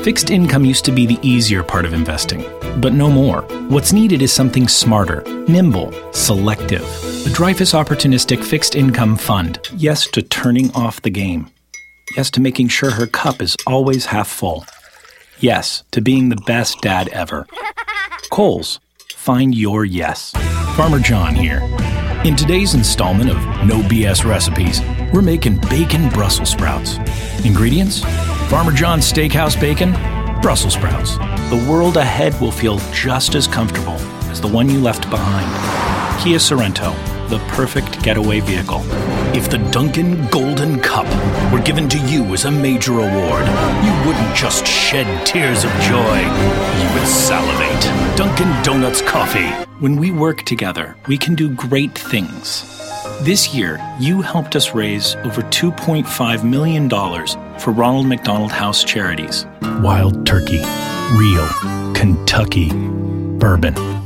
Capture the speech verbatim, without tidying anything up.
Fixed income used to be the easier part of investing, but no more. What's needed is something smarter, nimble, selective. The Dreyfus Opportunistic Fixed Income Fund. Yes to turning off the game. Yes to making sure her cup is always half full. Yes to being the best dad ever. Kohl's. Find your yes. Farmer John here. In today's installment of No B S Recipes, we're making bacon Brussels sprouts. Ingredients? Farmer John's Steakhouse bacon, Brussels sprouts. The world ahead will feel just as comfortable as the one you left behind. Kia Sorento, the perfect getaway vehicle. If the Dunkin' Golden Cup were given to you as a major award, you wouldn't just shed tears of joy, you would salivate. Dunkin' Donuts Coffee. When we work together, we can do great things. This year, you helped us raise over two point five million dollars for Ronald McDonald House Charities. Wild turkey, real Kentucky bourbon.